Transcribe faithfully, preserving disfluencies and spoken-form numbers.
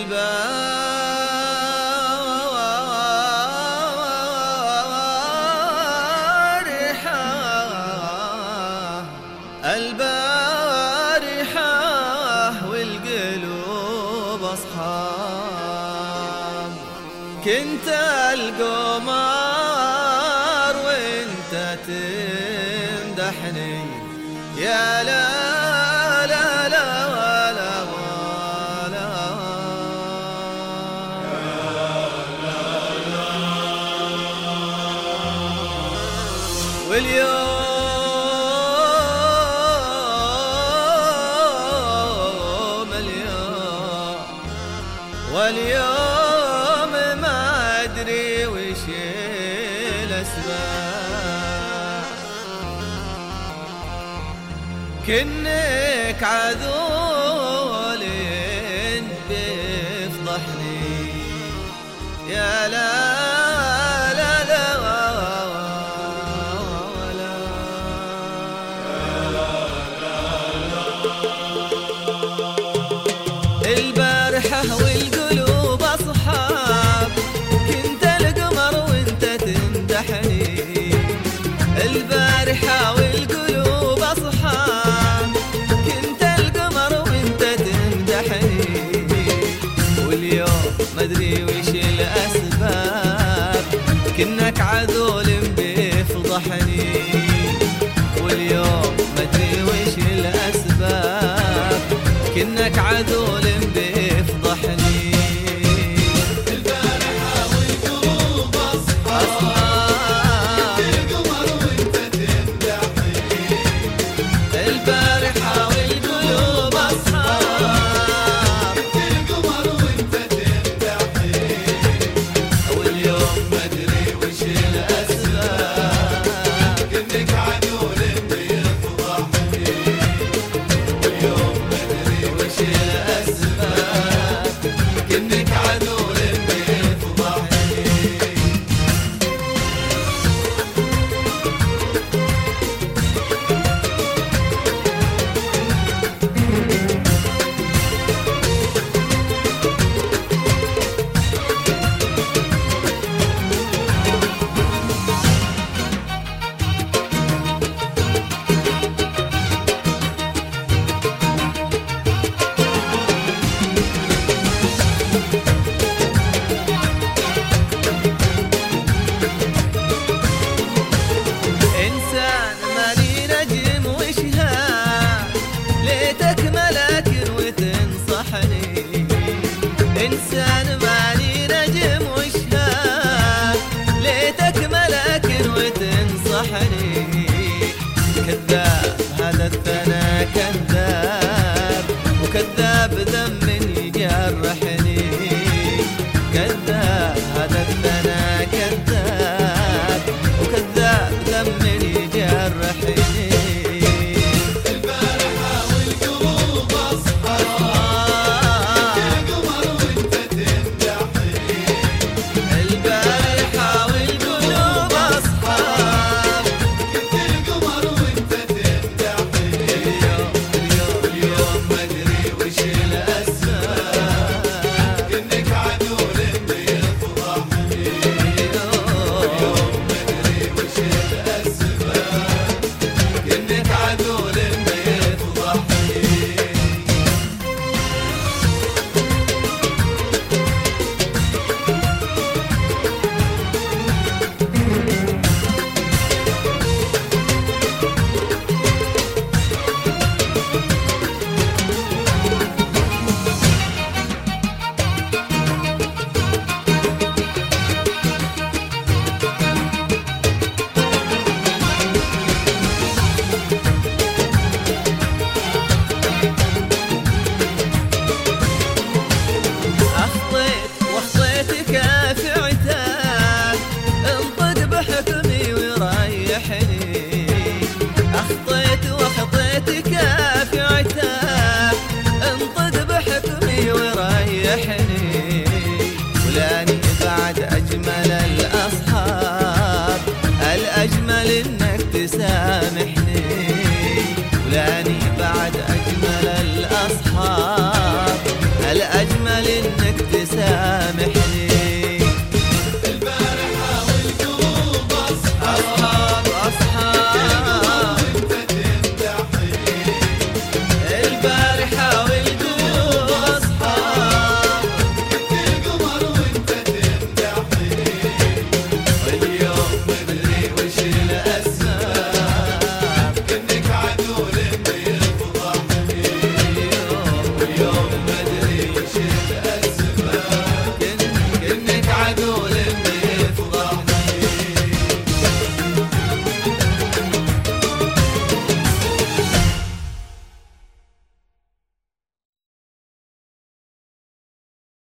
البارحة البارحة والقلوب أصحاب، كنت القمر وانت تمدحني يا لا لا لا لا لا واليوم اليوم واليوم ما أدري وش الأسباب، كنك عذول بيفضحني يا لا لا لا ولا البارحة والقلوب أصحاب، كنت القمر وانت تمدحني البارحة والقلوب أصحاب، كنت القمر وانت تمدحني واليوم مدري وش الأسباب، كنك عذول بيفضحني واليوم مدري وش الأسباب، كنك عذول بيفضحني البارحة والقلوب أصحاب، القمر وانت تمدحني البارحة والقلوب أصحاب، القمر وانت تمدحني واليوم مدري وش الأسباب، كنك عدول بيفضحني واليوم مدري وش الأسباب، كنك عدول بيفضحني. إنسان مالي نجم وشهاب، ليتك ملاك وتنصحني إنسان مالي نجم وشهاب، ليتك ملاك وتنصحني كذاب هذا الثنا كذاب